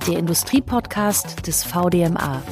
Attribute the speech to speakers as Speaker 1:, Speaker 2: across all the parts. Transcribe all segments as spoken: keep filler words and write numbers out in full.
Speaker 1: der Industriepodcast des V D M A.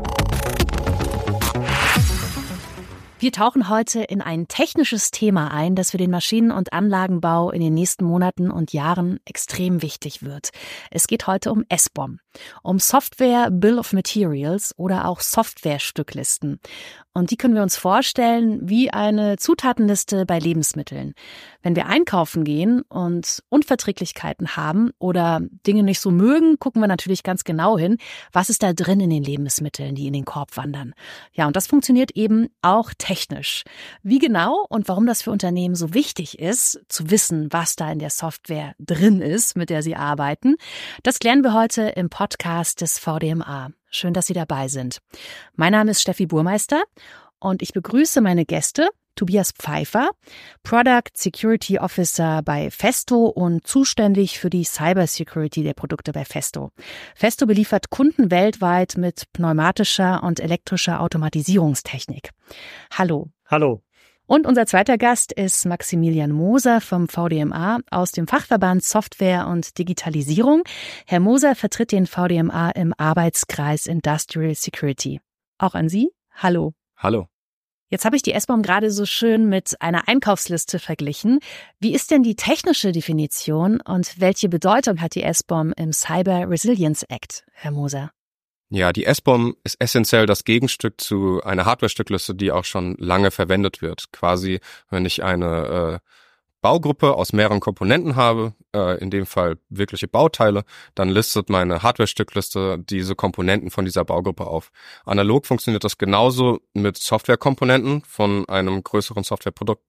Speaker 1: Wir tauchen heute in ein technisches Thema ein, das für den Maschinen- und Anlagenbau in den nächsten Monaten und Jahren extrem wichtig wird. Es geht heute um S B O M, um Software Bill of Materials oder auch Softwarestücklisten. Und die können wir uns vorstellen wie eine Zutatenliste bei Lebensmitteln. Wenn wir einkaufen gehen und Unverträglichkeiten haben oder Dinge nicht so mögen, gucken wir natürlich ganz genau hin, was ist da drin in den Lebensmitteln, die in den Korb wandern. Ja, und das funktioniert eben auch technisch. Wie genau und warum das für Unternehmen so wichtig ist, zu wissen, was da in der Software drin ist, mit der sie arbeiten, das klären wir heute im Podcast des V D M A. Schön, dass Sie dabei sind. Mein Name ist Steffi Burmeister und ich begrüße meine Gäste, Tobias Pfeiffer, Product Security Officer bei Festo und zuständig für die Cyber Security der Produkte bei Festo. Festo beliefert Kunden weltweit mit pneumatischer und elektrischer Automatisierungstechnik. Hallo.
Speaker 2: Hallo.
Speaker 1: Und unser zweiter Gast ist Maximilian Moser vom V D M A aus dem Fachverband Software und Digitalisierung. Herr Moser vertritt den V D M A im Arbeitskreis Industrial Security. Auch an Sie. Hallo.
Speaker 3: Hallo.
Speaker 1: Jetzt habe ich die S B O M gerade so schön mit einer Einkaufsliste verglichen. Wie ist denn die technische Definition und welche Bedeutung hat die S B O M im Cyber Resilience Act, Herr Moser?
Speaker 3: Ja, die S B O M ist essentiell das Gegenstück zu einer Hardware-Stückliste, die auch schon lange verwendet wird. Quasi, wenn ich eine äh, Baugruppe aus mehreren Komponenten habe, äh, in dem Fall wirkliche Bauteile, dann listet meine Hardware-Stückliste diese Komponenten von dieser Baugruppe auf. Analog funktioniert das genauso mit Softwarekomponenten von einem größeren Softwareprodukt.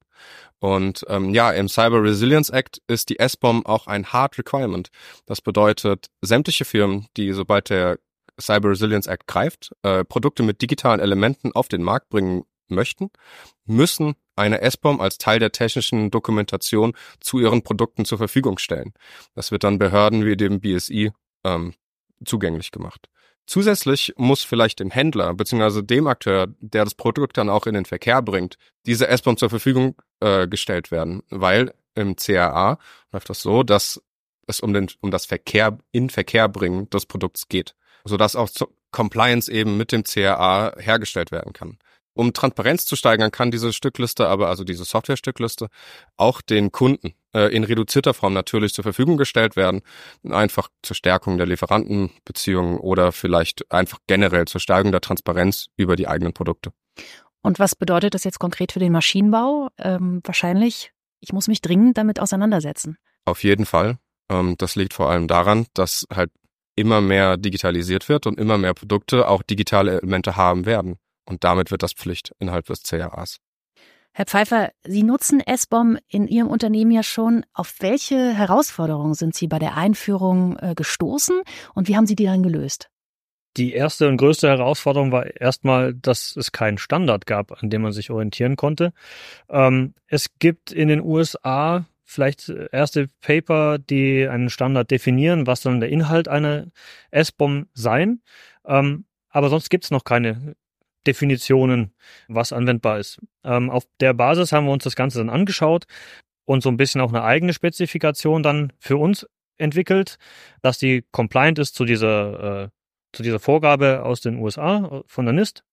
Speaker 3: Und ähm, ja, im Cyber Resilience Act ist die S B O M auch ein Hard Requirement. Das bedeutet, sämtliche Firmen, die sobald der Cyber Resilience Act greift, äh, Produkte mit digitalen Elementen auf den Markt bringen möchten, müssen eine S B O M als Teil der technischen Dokumentation zu ihren Produkten zur Verfügung stellen. Das wird dann Behörden wie dem B S I ähm, zugänglich gemacht. Zusätzlich muss vielleicht dem Händler bzw. dem Akteur, der das Produkt dann auch in den Verkehr bringt, diese S B O M zur Verfügung äh, gestellt werden, weil im C A A läuft das so, dass es um den um das Verkehr in Verkehr bringen des Produkts geht, sodass auch Compliance eben mit dem C A A hergestellt werden kann. Um Transparenz zu steigern, kann diese Stückliste, aber also diese Software-Stückliste, auch den Kunden äh, in reduzierter Form natürlich zur Verfügung gestellt werden, einfach zur Stärkung der Lieferantenbeziehungen oder vielleicht einfach generell zur Stärkung der Transparenz über die eigenen Produkte.
Speaker 1: Und was bedeutet das jetzt konkret für den Maschinenbau? Ähm, wahrscheinlich, ich muss mich dringend damit auseinandersetzen.
Speaker 3: Auf jeden Fall. Ähm, das liegt vor allem daran, dass halt immer mehr digitalisiert wird und immer mehr Produkte auch digitale Elemente haben werden. Und damit wird das Pflicht innerhalb des C A As.
Speaker 1: Herr Pfeiffer, Sie nutzen S B O M in Ihrem Unternehmen ja schon. Auf welche Herausforderungen sind Sie bei der Einführung äh, gestoßen und wie haben Sie die dann gelöst?
Speaker 2: Die erste und größte Herausforderung war erstmal, dass es keinen Standard gab, an dem man sich orientieren konnte. Ähm, es gibt in den U S A vielleicht erste Paper, die einen Standard definieren, was dann der Inhalt einer S B O M sein. Ähm, aber sonst gibt es noch keine Definitionen, was anwendbar ist. Ähm, auf der Basis haben wir uns das Ganze dann angeschaut und so ein bisschen auch eine eigene Spezifikation dann für uns entwickelt, dass die compliant ist zu dieser, äh, zu dieser Vorgabe aus den U S A von der NIST,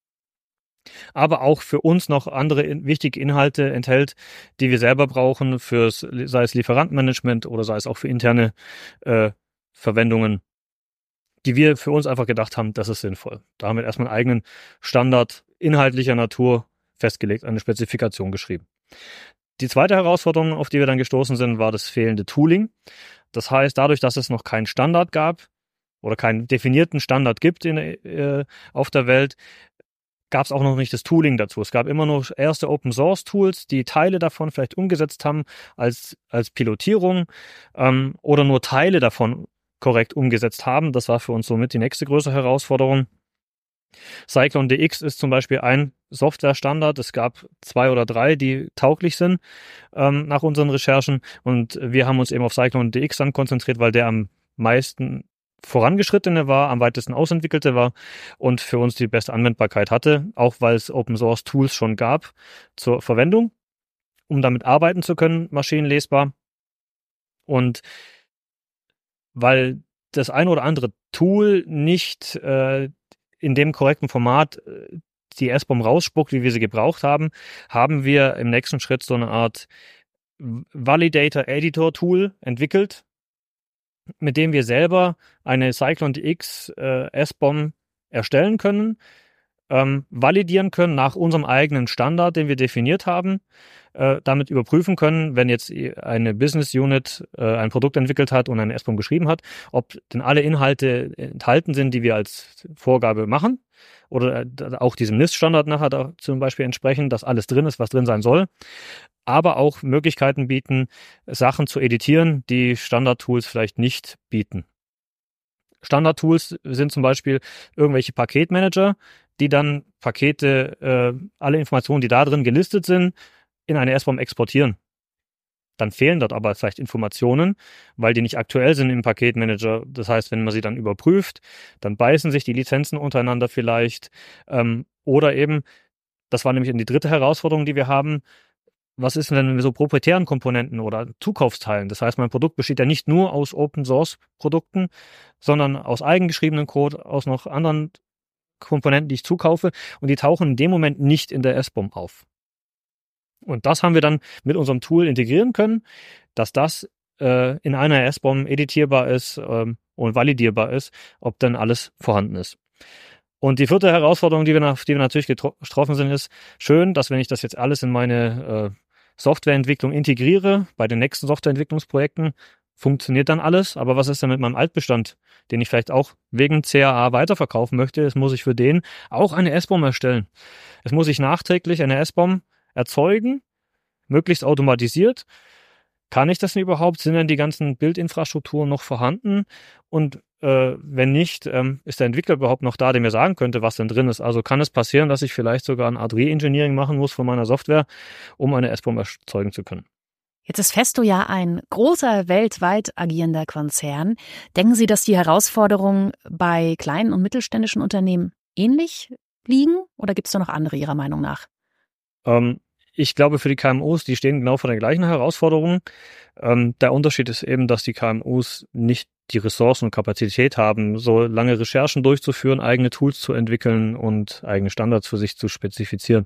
Speaker 2: aber auch für uns noch andere in, wichtige Inhalte enthält, die wir selber brauchen, fürs, sei es Lieferantenmanagement oder sei es auch für interne äh, Verwendungen, die wir für uns einfach gedacht haben, das ist sinnvoll. Da haben wir erstmal einen eigenen Standard inhaltlicher Natur festgelegt, eine Spezifikation geschrieben. Die zweite Herausforderung, auf die wir dann gestoßen sind, war das fehlende Tooling. Das heißt, dadurch, dass es noch keinen Standard gab oder keinen definierten Standard gibt in, äh, auf der Welt, gab es auch noch nicht das Tooling dazu. Es gab immer noch erste Open-Source-Tools, die Teile davon vielleicht umgesetzt haben als, als Pilotierung ähm, oder nur Teile davon korrekt umgesetzt haben. Das war für uns somit die nächste größere Herausforderung. Cyclone D X ist zum Beispiel ein Softwarestandard. Es gab zwei oder drei, die tauglich sind ähm, nach unseren Recherchen. Und wir haben uns eben auf Cyclone D X dann konzentriert, weil der am meisten vorangeschrittene war, am weitesten ausentwickelte war und für uns die beste Anwendbarkeit hatte, auch weil es Open-Source-Tools schon gab zur Verwendung, um damit arbeiten zu können, maschinenlesbar. Und weil das ein oder andere Tool nicht äh, in dem korrekten Format äh, die S B O M rausspuckt, wie wir sie gebraucht haben, haben wir im nächsten Schritt so eine Art Validator Editor Tool entwickelt, mit dem wir selber eine Cyclone D X äh, S B O M erstellen können, ähm, validieren können nach unserem eigenen Standard, den wir definiert haben, äh, damit überprüfen können, wenn jetzt eine Business Unit äh, ein Produkt entwickelt hat und eine S B O M geschrieben hat, ob denn alle Inhalte enthalten sind, die wir als Vorgabe machen, oder auch diesem N I S-Standard nachher da zum Beispiel entsprechen, dass alles drin ist, was drin sein soll, aber auch Möglichkeiten bieten, Sachen zu editieren, die Standard-Tools vielleicht nicht bieten. Standard-Tools sind zum Beispiel irgendwelche Paketmanager, die dann Pakete, äh, alle Informationen, die da drin gelistet sind, in eine S B O M exportieren. Dann fehlen dort aber vielleicht Informationen, weil die nicht aktuell sind im Paketmanager. Das heißt, wenn man sie dann überprüft, dann beißen sich die Lizenzen untereinander vielleicht. Ähm, oder eben, das war nämlich die dritte Herausforderung, die wir haben, was ist denn mit so proprietären Komponenten oder Zukaufsteilen? Das heißt, mein Produkt besteht ja nicht nur aus Open-Source-Produkten, sondern aus eigengeschriebenen Code, aus noch anderen Komponenten, die ich zukaufe, und die tauchen in dem Moment nicht in der S B O M auf. Und das haben wir dann mit unserem Tool integrieren können, dass das äh, in einer S B O M editierbar ist ähm, und validierbar ist, ob dann alles vorhanden ist. Und die vierte Herausforderung, die wir, nach, die wir natürlich getro- getroffen sind, ist schön, dass wenn ich das jetzt alles in meine äh, Softwareentwicklung integriere, bei den nächsten Softwareentwicklungsprojekten, funktioniert dann alles. Aber was ist denn mit meinem Altbestand, den ich vielleicht auch wegen C A A weiterverkaufen möchte? Jetzt muss ich für den auch eine S B O M erstellen. Jetzt muss ich nachträglich eine S B O M erzeugen, möglichst automatisiert. Kann ich das denn überhaupt? Sind denn die ganzen Bildinfrastrukturen noch vorhanden? Und äh, wenn nicht, ähm, ist der Entwickler überhaupt noch da, der mir sagen könnte, was denn drin ist? Also kann es passieren, dass ich vielleicht sogar ein Art Re-Engineering machen muss von meiner Software, um eine S B O M erzeugen zu können?
Speaker 1: Jetzt ist Festo ja ein großer, weltweit agierender Konzern. Denken Sie, dass die Herausforderungen bei kleinen und mittelständischen Unternehmen ähnlich liegen? Oder gibt es da noch andere Ihrer Meinung nach?
Speaker 2: Ähm, ich glaube, für die K M Us, die stehen genau vor den gleichen Herausforderungen. Ähm, der Unterschied ist eben, dass die K M Us nicht die Ressourcen und Kapazität haben, so lange Recherchen durchzuführen, eigene Tools zu entwickeln und eigene Standards für sich zu spezifizieren.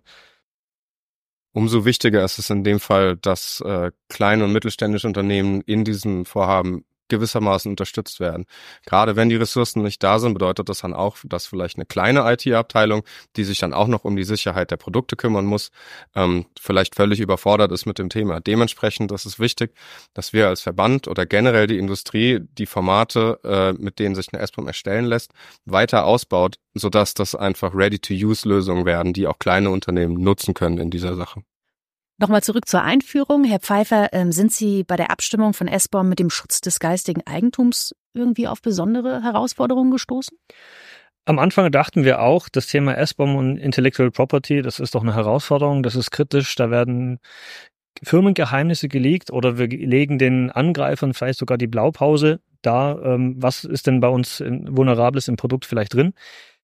Speaker 3: Umso wichtiger ist es in dem Fall, dass äh, kleine und mittelständische Unternehmen in diesem Vorhaben gewissermaßen unterstützt werden. Gerade wenn die Ressourcen nicht da sind, bedeutet das dann auch, dass vielleicht eine kleine I T-Abteilung, die sich dann auch noch um die Sicherheit der Produkte kümmern muss, ähm, vielleicht völlig überfordert ist mit dem Thema. Dementsprechend ist es wichtig, dass wir als Verband oder generell die Industrie die Formate, äh, mit denen sich eine S B O M erstellen lässt, weiter ausbaut, sodass das einfach Ready-to-Use-Lösungen werden, die auch kleine Unternehmen nutzen können in dieser Sache.
Speaker 1: Nochmal zurück zur Einführung. Herr Pfeiffer, sind Sie bei der Abstimmung von S B O M mit dem Schutz des geistigen Eigentums irgendwie auf besondere Herausforderungen gestoßen?
Speaker 2: Am Anfang dachten wir auch, das Thema S B O M und Intellectual Property, das ist doch eine Herausforderung, das ist kritisch, da werden Firmengeheimnisse geleakt oder wir legen den Angreifern vielleicht sogar die Blaupause da, was ist denn bei uns Vulnerables im Produkt vielleicht drin.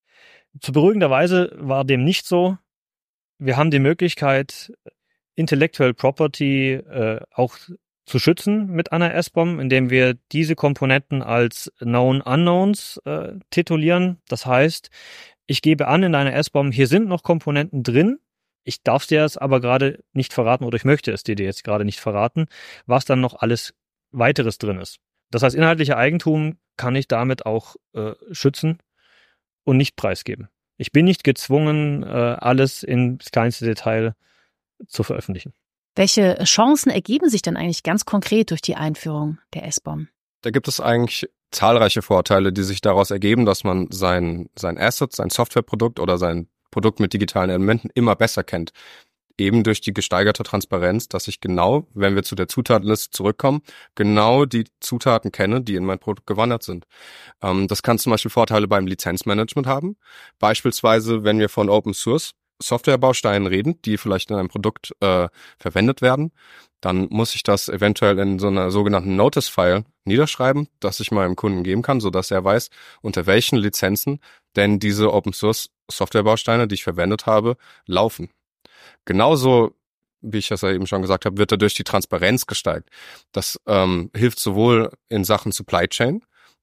Speaker 2: Zu beruhigenderweise war dem nicht so. Wir haben die Möglichkeit, Intellectual Property äh, auch zu schützen mit einer S B O M, indem wir diese Komponenten als Known Unknowns äh, titulieren. Das heißt, ich gebe an in einer S B O M, hier sind noch Komponenten drin, ich darf dir jetzt aber gerade nicht verraten oder ich möchte es dir jetzt gerade nicht verraten, was dann noch alles weiteres drin ist. Das heißt, inhaltliche Eigentum kann ich damit auch äh, schützen und nicht preisgeben. Ich bin nicht gezwungen, äh, alles ins kleinste Detail zu veröffentlichen.
Speaker 1: Welche Chancen ergeben sich denn eigentlich ganz konkret durch die Einführung der S B O M?
Speaker 3: Da gibt es eigentlich zahlreiche Vorteile, die sich daraus ergeben, dass man sein, sein Asset, sein Softwareprodukt oder sein Produkt mit digitalen Elementen immer besser kennt. Eben durch die gesteigerte Transparenz, dass ich genau, wenn wir zu der Zutatenliste zurückkommen, genau die Zutaten kenne, die in mein Produkt gewandert sind. Ähm, das kann zum Beispiel Vorteile beim Lizenzmanagement haben. Beispielsweise, wenn wir von Open Source Softwarebausteinen reden, die vielleicht in einem Produkt äh, verwendet werden, dann muss ich das eventuell in so einer sogenannten Notice-File niederschreiben, dass ich meinem Kunden geben kann, sodass er weiß, unter welchen Lizenzen denn diese Open-Source-Softwarebausteine, die ich verwendet habe, laufen. Genauso, wie ich das ja eben schon gesagt habe, wird dadurch die Transparenz gesteigert. Das ähm, hilft sowohl in Sachen Supply Chain,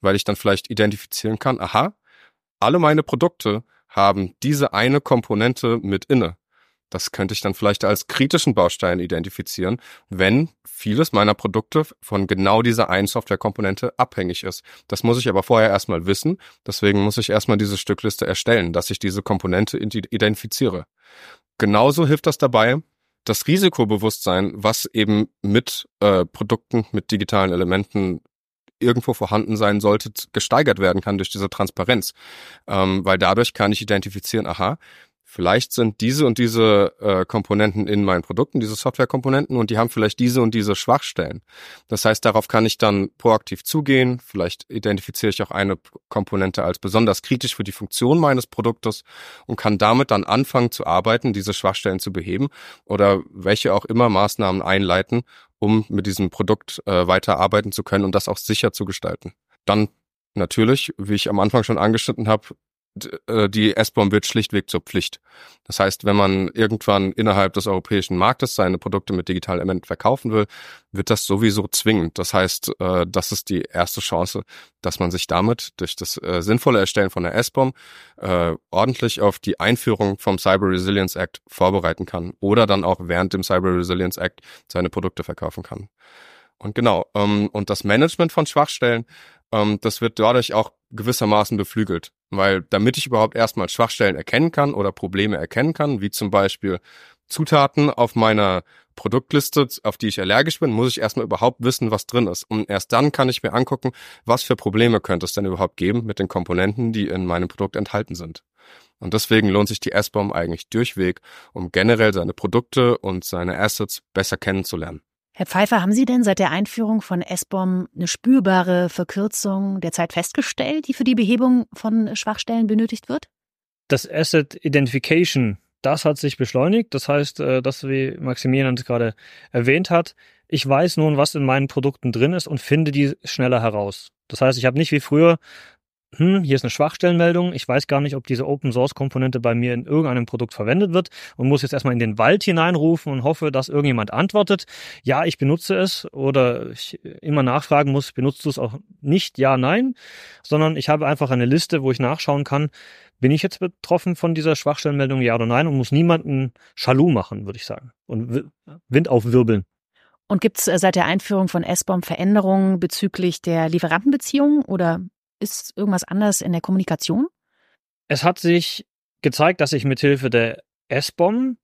Speaker 3: weil ich dann vielleicht identifizieren kann, aha, alle meine Produkte haben diese eine Komponente mit inne. Das könnte ich dann vielleicht als kritischen Baustein identifizieren, wenn vieles meiner Produkte von genau dieser einen Softwarekomponente abhängig ist. Das muss ich aber vorher erstmal wissen. Deswegen muss ich erstmal diese Stückliste erstellen, dass ich diese Komponente identifiziere. Genauso hilft das dabei, das Risikobewusstsein, was eben mit äh, Produkten, mit digitalen Elementen irgendwo vorhanden sein sollte, gesteigert werden kann durch diese Transparenz. Ähm, weil dadurch kann ich identifizieren, aha, vielleicht sind diese und diese äh, Komponenten in meinen Produkten, diese Softwarekomponenten, und die haben vielleicht diese und diese Schwachstellen. Das heißt, darauf kann ich dann proaktiv zugehen. Vielleicht identifiziere ich auch eine Komponente als besonders kritisch für die Funktion meines Produktes und kann damit dann anfangen zu arbeiten, diese Schwachstellen zu beheben oder welche auch immer Maßnahmen einleiten, um mit diesem Produkt äh, weiter arbeiten zu können und das auch sicher zu gestalten. Dann natürlich, wie ich am Anfang schon angeschnitten habe, die S B O M wird schlichtweg zur Pflicht. Das heißt, wenn man irgendwann innerhalb des europäischen Marktes seine Produkte mit digitalen Elementen verkaufen will, wird das sowieso zwingend. Das heißt, das ist die erste Chance, dass man sich damit durch das sinnvolle Erstellen von der S B O M ordentlich auf die Einführung vom Cyber Resilience Act vorbereiten kann oder dann auch während dem Cyber Resilience Act seine Produkte verkaufen kann. Und genau, und das Management von Schwachstellen, das wird dadurch auch gewissermaßen beflügelt. Weil damit ich überhaupt erstmal Schwachstellen erkennen kann oder Probleme erkennen kann, wie zum Beispiel Zutaten auf meiner Produktliste, auf die ich allergisch bin, muss ich erstmal überhaupt wissen, was drin ist. Und erst dann kann ich mir angucken, was für Probleme könnte es denn überhaupt geben mit den Komponenten, die in meinem Produkt enthalten sind. Und deswegen lohnt sich die S B O M eigentlich durchweg, um generell seine Produkte und seine Assets besser kennenzulernen.
Speaker 1: Herr Pfeiffer, haben Sie denn seit der Einführung von S B O M eine spürbare Verkürzung der Zeit festgestellt, die für die Behebung von Schwachstellen benötigt wird?
Speaker 2: Das Asset Identification, das hat sich beschleunigt. Das heißt, das, wie Maximilian es gerade erwähnt hat, ich weiß nun, was in meinen Produkten drin ist und finde die schneller heraus. Das heißt, ich habe nicht wie früher, hm, hier ist eine Schwachstellenmeldung, ich weiß gar nicht, ob diese Open-Source-Komponente bei mir in irgendeinem Produkt verwendet wird und muss jetzt erstmal in den Wald hineinrufen und hoffe, dass irgendjemand antwortet, ja, ich benutze es, oder ich immer nachfragen muss, benutzt du es auch nicht, ja, nein, sondern ich habe einfach eine Liste, wo ich nachschauen kann, bin ich jetzt betroffen von dieser Schwachstellenmeldung, ja oder nein, und muss niemanden Schalu machen, würde ich sagen, und Wind aufwirbeln.
Speaker 1: Und gibt es seit der Einführung von S B O M Veränderungen bezüglich der Lieferantenbeziehungen oder ist irgendwas anders in der Kommunikation?
Speaker 2: Es hat sich gezeigt, dass ich mithilfe der S B O M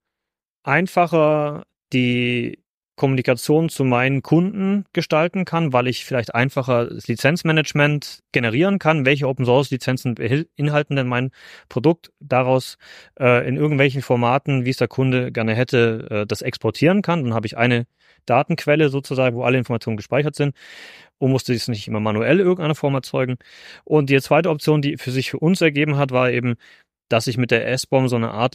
Speaker 2: einfacher die Kommunikation zu meinen Kunden gestalten kann, weil ich vielleicht einfacher das Lizenzmanagement generieren kann. Welche Open-Source-Lizenzen beinhalten denn mein Produkt? Daraus äh, in irgendwelchen Formaten, wie es der Kunde gerne hätte, äh, das exportieren kann. Dann habe ich eine Datenquelle sozusagen, wo alle Informationen gespeichert sind und musste es nicht immer manuell in irgendeiner Form erzeugen. Und die zweite Option, die für sich für uns ergeben hat, war eben, dass ich mit der S B O M so eine Art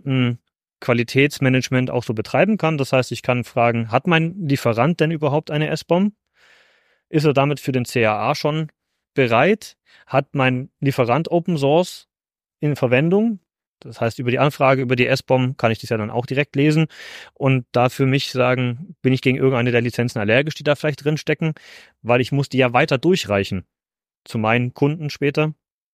Speaker 2: Lieferanten-Qualitätsmanagement auch so betreiben kann. Das heißt, ich kann fragen, hat mein Lieferant denn überhaupt eine S B O M? Ist er damit für den C A A schon bereit? Hat mein Lieferant Open Source in Verwendung? Das heißt, über die Anfrage, über die S B O M kann ich das ja dann auch direkt lesen und da für mich sagen, bin ich gegen irgendeine der Lizenzen allergisch, die da vielleicht drin stecken, weil ich muss die ja weiter durchreichen zu meinen Kunden später.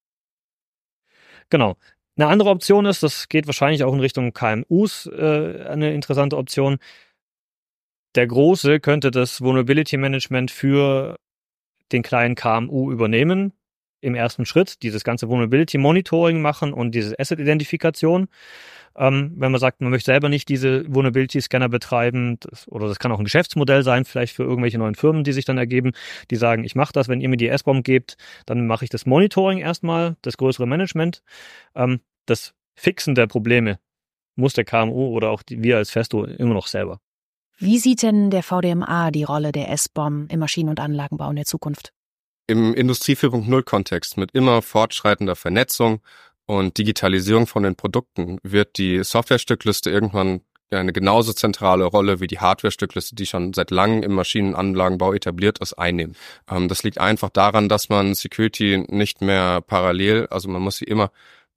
Speaker 2: Genau. Eine andere Option ist, das geht wahrscheinlich auch in Richtung K M Us, äh, eine interessante Option. Der Große könnte das Vulnerability Management für den kleinen K M U übernehmen. Im ersten Schritt dieses ganze Vulnerability Monitoring machen und diese Asset-Identifikation. Ähm, wenn man sagt, man möchte selber nicht diese Vulnerability-Scanner betreiben, das, oder das kann auch ein Geschäftsmodell sein, vielleicht für irgendwelche neuen Firmen, die sich dann ergeben, die sagen, ich mache das, wenn ihr mir die S B O M gebt, dann mache ich das Monitoring erstmal, das größere Management. Ähm, das Fixen der Probleme muss der K M U oder auch die, wir als Festo immer noch selber.
Speaker 1: Wie sieht denn der V D M A die Rolle der S B O M im Maschinen- und Anlagenbau in der Zukunft?
Speaker 3: Im Industrie vier Punkt null Kontext mit immer fortschreitender Vernetzung und Digitalisierung von den Produkten wird die Softwarestückliste irgendwann eine genauso zentrale Rolle wie die Hardwarestückliste, die schon seit langem im Maschinenanlagenbau etabliert ist, einnehmen. Ähm, das liegt einfach daran, dass man Security nicht mehr parallel, also man muss sie immer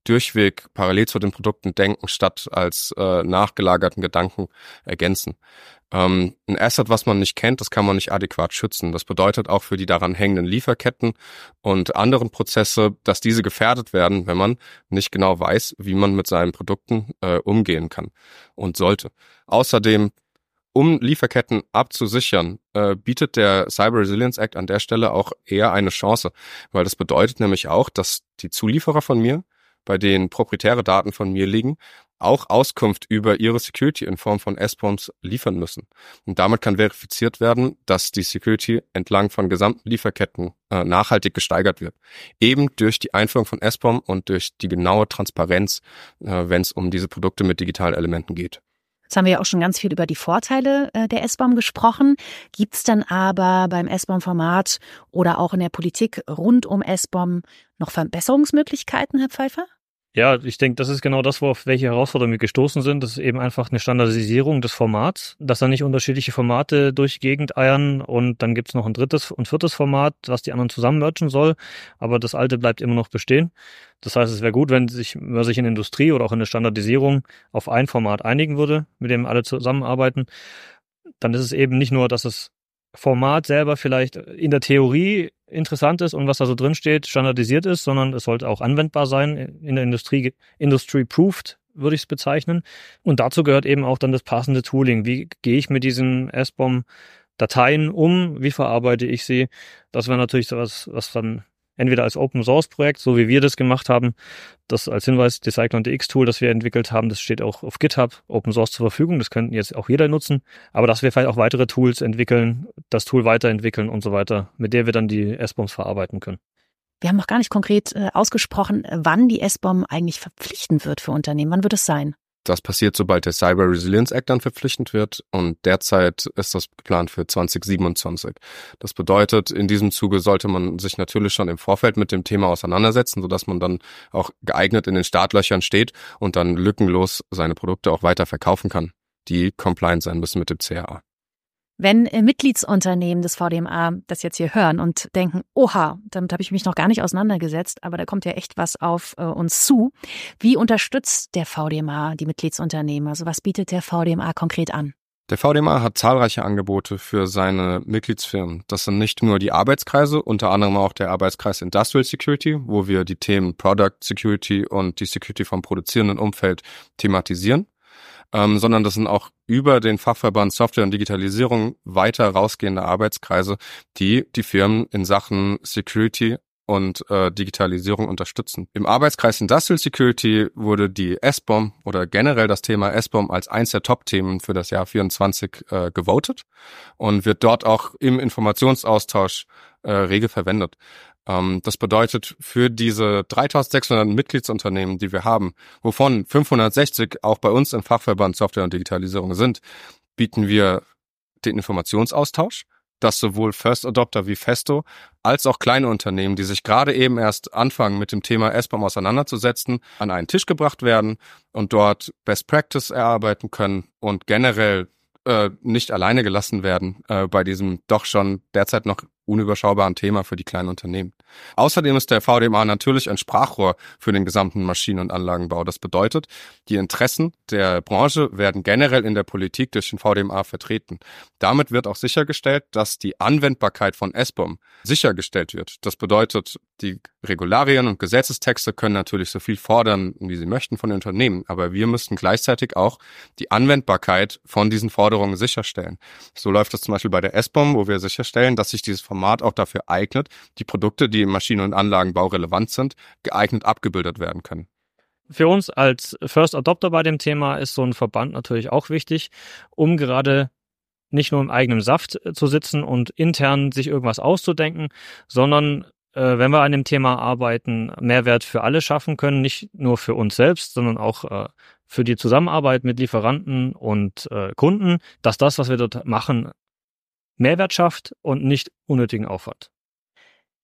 Speaker 3: durchweg parallel zu den Produkten denken, statt als äh, nachgelagerten Gedanken ergänzen. Ähm, ein Asset, was man nicht kennt, das kann man nicht adäquat schützen. Das bedeutet auch für die daran hängenden Lieferketten und anderen Prozesse, dass diese gefährdet werden, wenn man nicht genau weiß, wie man mit seinen Produkten äh, umgehen kann und sollte. Außerdem, um Lieferketten abzusichern, äh, bietet der Cyber Resilience Act an der Stelle auch eher eine Chance, weil das bedeutet nämlich auch, dass die Zulieferer von mir, bei denen proprietäre Daten von mir liegen, auch Auskunft über ihre Security in Form von S B O Ms liefern müssen. Und damit kann verifiziert werden, dass die Security entlang von gesamten Lieferketten äh, nachhaltig gesteigert wird. Eben durch die Einführung von S B O M und durch die genaue Transparenz, äh, wenn es um diese Produkte mit digitalen Elementen geht.
Speaker 1: Jetzt haben wir ja auch schon ganz viel über die Vorteile äh, der S B O M gesprochen. Gibt es dann aber beim S B O M-Format oder auch in der Politik rund um S B O M noch Verbesserungsmöglichkeiten, Herr Pfeiffer?
Speaker 2: Ja, ich denke, das ist genau das, worauf welche Herausforderungen wir gestoßen sind. Das ist eben einfach eine Standardisierung des Formats, dass da nicht unterschiedliche Formate durch die Gegend eiern und dann gibt's noch ein drittes und viertes Format, was die anderen zusammen mergen soll, aber das alte bleibt immer noch bestehen. Das heißt, es wäre gut, wenn sich, wenn man sich in der Industrie oder auch in der Standardisierung auf ein Format einigen würde, mit dem alle zusammenarbeiten. Dann ist es eben nicht nur, dass das Format selber vielleicht in der Theorie interessant ist und was da so drin steht, standardisiert ist, sondern es sollte auch anwendbar sein, in der Industrie, industry-proofed, würde ich es bezeichnen. Und dazu gehört eben auch dann das passende Tooling. Wie gehe ich mit diesen S B O M-Dateien um? Wie verarbeite ich sie? Das wäre natürlich sowas, was dann entweder als Open-Source-Projekt, so wie wir das gemacht haben, das als Hinweis, das Cyclone D X-Tool, das wir entwickelt haben, das steht auch auf GitHub, Open-Source zur Verfügung, das könnten jetzt auch jeder nutzen, aber dass wir vielleicht auch weitere Tools entwickeln, das Tool weiterentwickeln und so weiter, mit der wir dann die S B O Ms verarbeiten können.
Speaker 1: Wir haben noch gar nicht konkret äh, ausgesprochen, wann die S B O M eigentlich verpflichtend wird für Unternehmen. Wann wird es sein?
Speaker 3: Das passiert, sobald der Cyber Resilience Act dann verpflichtend wird und derzeit ist das geplant für zwanzig siebenundzwanzig. Das bedeutet, in diesem Zuge sollte man sich natürlich schon im Vorfeld mit dem Thema auseinandersetzen, sodass man dann auch geeignet in den Startlöchern steht und dann lückenlos seine Produkte auch weiter verkaufen kann, die compliant sein müssen mit dem C A A.
Speaker 1: Wenn äh, Mitgliedsunternehmen des V D M A das jetzt hier hören und denken, oha, damit habe ich mich noch gar nicht auseinandergesetzt, aber da kommt ja echt was auf äh, uns zu. Wie unterstützt der V D M A die Mitgliedsunternehmen? Also was bietet der V D M A konkret an?
Speaker 3: Der V D M A hat zahlreiche Angebote für seine Mitgliedsfirmen. Das sind nicht nur die Arbeitskreise, unter anderem auch der Arbeitskreis Industrial Security, wo wir die Themen Product Security und die Security vom produzierenden Umfeld thematisieren. Ähm, sondern das sind auch über den Fachverband Software und Digitalisierung weiter rausgehende Arbeitskreise, die die Firmen in Sachen Security und äh, Digitalisierung unterstützen. Im Arbeitskreis Industrial Security wurde die S B O M oder generell das Thema S B O M als eins der Top-Themen für das Jahr vierundzwanzig äh, gewotet und wird dort auch im Informationsaustausch äh, rege verwendet. Ähm, das bedeutet, für diese dreitausendsechshundert Mitgliedsunternehmen, die wir haben, wovon fünfhundertsechzig auch bei uns im Fachverband Software und Digitalisierung sind, bieten wir den Informationsaustausch, dass sowohl First Adopter wie Festo als auch kleine Unternehmen, die sich gerade eben erst anfangen, mit dem Thema S B O M auseinanderzusetzen, an einen Tisch gebracht werden und dort Best Practice erarbeiten können und generell äh, nicht alleine gelassen werden äh, bei diesem doch schon derzeit noch unüberschaubaren Thema für die kleinen Unternehmen. Außerdem ist der V D M A natürlich ein Sprachrohr für den gesamten Maschinen- und Anlagenbau. Das bedeutet, die Interessen der Branche werden generell in der Politik durch den V D M A vertreten. Damit wird auch sichergestellt, dass die Anwendbarkeit von S B O M sichergestellt wird. Das bedeutet, die Regularien und Gesetzestexte können natürlich so viel fordern, wie sie möchten von den Unternehmen, aber wir müssten gleichzeitig auch die Anwendbarkeit von diesen Forderungen sicherstellen. So läuft es zum Beispiel bei der S B O M, wo wir sicherstellen, dass sich dieses Format auch dafür eignet, die Produkte, die im Maschinen- und Anlagenbau relevant sind, geeignet abgebildet werden können.
Speaker 2: Für uns als First Adopter bei dem Thema ist so ein Verband natürlich auch wichtig, um gerade nicht nur im eigenen Saft zu sitzen und intern sich irgendwas auszudenken, sondern äh, wenn wir an dem Thema arbeiten, Mehrwert für alle schaffen können, nicht nur für uns selbst, sondern auch äh, für die Zusammenarbeit mit Lieferanten und äh, Kunden, dass das, was wir dort machen, Mehrwert schafft und nicht unnötigen Aufwand.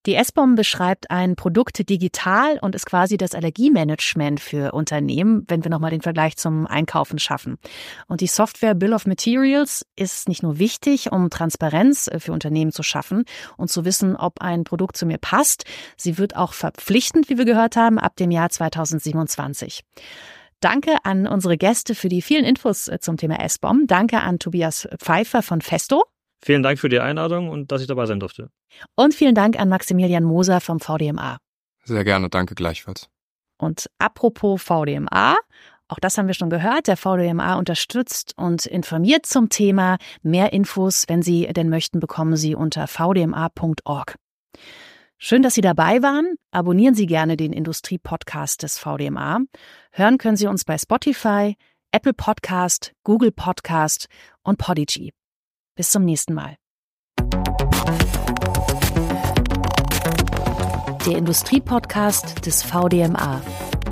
Speaker 1: Die S-Bomb beschreibt ein Produkt digital und ist quasi das Allergiemanagement für Unternehmen, wenn wir nochmal den Vergleich zum Einkaufen schaffen. Und die Software Bill of Materials ist nicht nur wichtig, um Transparenz für Unternehmen zu schaffen und zu wissen, ob ein Produkt zu mir passt. Sie wird auch verpflichtend, wie wir gehört haben, ab dem Jahr zweitausendsiebenundzwanzig. Danke an unsere Gäste für die vielen Infos zum Thema S-Bomb. Danke an Tobias Pfeiffer von Festo.
Speaker 2: Vielen Dank für die Einladung und dass ich dabei sein durfte.
Speaker 1: Und vielen Dank an Maximilian Moser vom V D M A.
Speaker 3: Sehr gerne, danke gleichfalls.
Speaker 1: Und apropos V D M A, auch das haben wir schon gehört, der V D M A unterstützt und informiert zum Thema. Mehr Infos, wenn Sie denn möchten, bekommen Sie unter v d m a punkt org. Schön, dass Sie dabei waren. Abonnieren Sie gerne den Industrie-Podcast des V D M A. Hören können Sie uns bei Spotify, Apple Podcast, Google Podcast und Podigy. Bis zum nächsten Mal. Der Industrie-Podcast des V D M A.